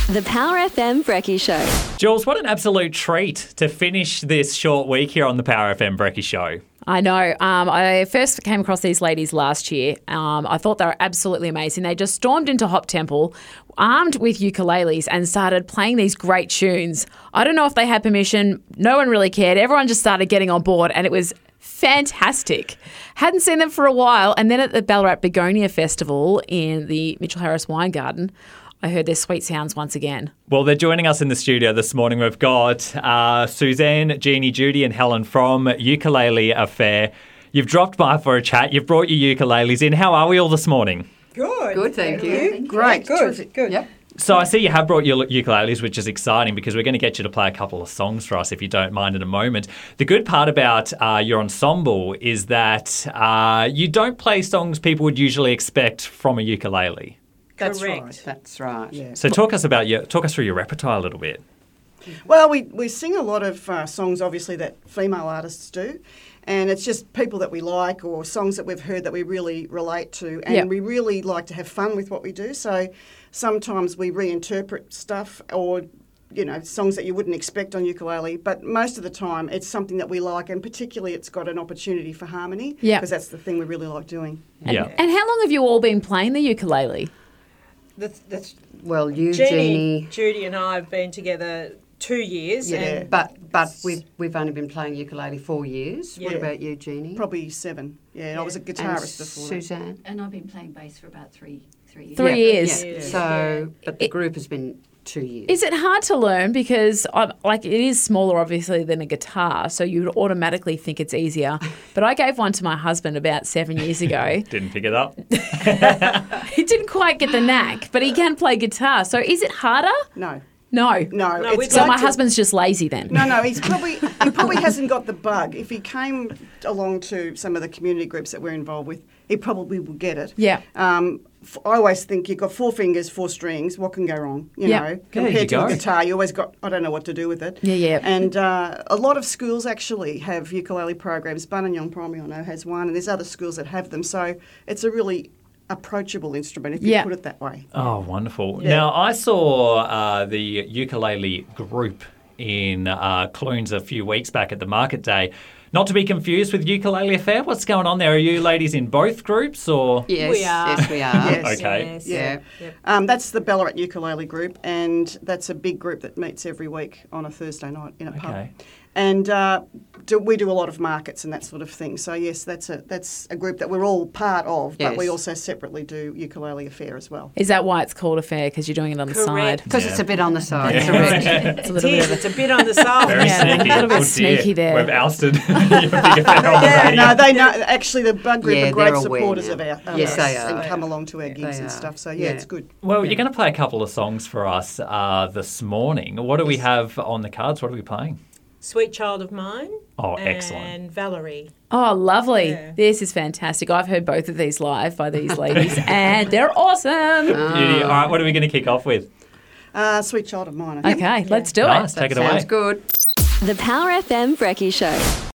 The Power FM Brekkie Show. Jules, what an absolute treat to finish this short week here on the Power FM Brekkie Show. I know. I first came across these ladies last year. I thought they were absolutely amazing. They just stormed into Hop Temple, armed with ukuleles, and started playing these great tunes. I don't know if they had permission. No one really cared. Everyone just started getting on board, and it was fantastic. Hadn't seen them for a while. And then at the Ballarat Begonia Festival in the Mitchell Harris Wine Garden, I heard their sweet sounds once again. Well, they're joining us in the studio this morning. We've got Suzanne, Jeannie, Judy and Helen from Ukulele Affair. You've dropped by for a chat. You've brought your ukuleles in. How are we all this morning? Good, thank you. Great, Good. Yep. So I see you have brought your ukuleles, which is exciting because we're going to get you to play a couple of songs for us, if you don't mind, in a moment. The good part about your ensemble is that you don't play songs people would usually expect from a ukulele. That's Correct. right. That's right. Yeah. So talk us through your repertoire a little bit. Well, we sing a lot of songs, obviously, that female artists do. And it's just people that we like or songs that we've heard that we really relate to. And we really like to have fun with what we do. So sometimes we reinterpret stuff or, songs that you wouldn't expect on ukulele. But most of the time it's something that we like. And particularly it's got an opportunity for harmony. Yeah. Because that's the thing we really like doing. Yeah. And how long have you all been playing the ukulele? That's well, you, Jeannie, Judy and I have been together 2 years. Yeah. And but we've only been playing ukulele 4 years. Yeah. What about you, Jeannie? Probably 7. Yeah, and I was a guitarist before that. Suzanne. And I've been playing bass for about three years. 3 years. Yeah. Yeah. So, but the group has been 2 years. Is it hard to learn? Because it is smaller, obviously, than a guitar, so you would automatically think it's easier. But I gave one to my husband about 7 years ago. Didn't pick it up. He didn't quite get the knack, but he can play guitar. So is it harder? No. No. No. No, it's we'd So like my to- husband's just lazy then. No, he probably hasn't got the bug. If he came along to some of the community groups that we're involved with, he probably will get it. Yeah. I always think you've got 4 fingers, 4 strings. What can go wrong? You Yeah. know, There you compared to go. a guitar, you always got. I don't know what to do with it. Yeah. And a lot of schools actually have ukulele programs. Bunanyong Primary, I know, has one, and there's other schools that have them. So it's a really approachable instrument, if you put it that way. Oh, wonderful. Yeah. Now, I saw the ukulele group in Clunes a few weeks back at the market day. Not to be confused with Ukulele Affair. What's going on there? Are you ladies in both groups or? Yes, We are. yes, we are. Yes. Okay. Yes. Yeah. Yep. That's the Ballarat Ukulele Group, and that's a big group that meets every week on a Thursday night in a pub. Okay. And we do a lot of markets and that sort of thing. So yes, that's a group that we're all part of, but we Yes. also separately do Ukulele Affair as well. Is that why it's called Affair? Because you're doing it on the Correct. side? Because Yeah. it's a bit on the side. Yeah. Correct. It's a little bit of It's a bit on the side. Very Yeah, sneaky. a little bit Oh, dear. sneaky there. We've ousted your big affair on the Yeah, radio. no, they know. Actually, the Bug Group Yeah, are great they're aware supporters now. of our Yes, us they are. and come along to our gigs They and are. stuff. So Yeah. it's good. Well, you're going to play a couple of songs for us this morning. What do we have on the cards? What are we playing? Sweet Child of Mine. Oh, excellent. And Valerie. Oh, lovely. Yeah. This is fantastic. I've heard both of these live by these ladies, and they're awesome. Beauty. All right, what are we going to kick off with? Sweet Child of Mine. I think. Okay, let's do Nice, it. take it Sounds away. good. The Power FM Brekkie Show.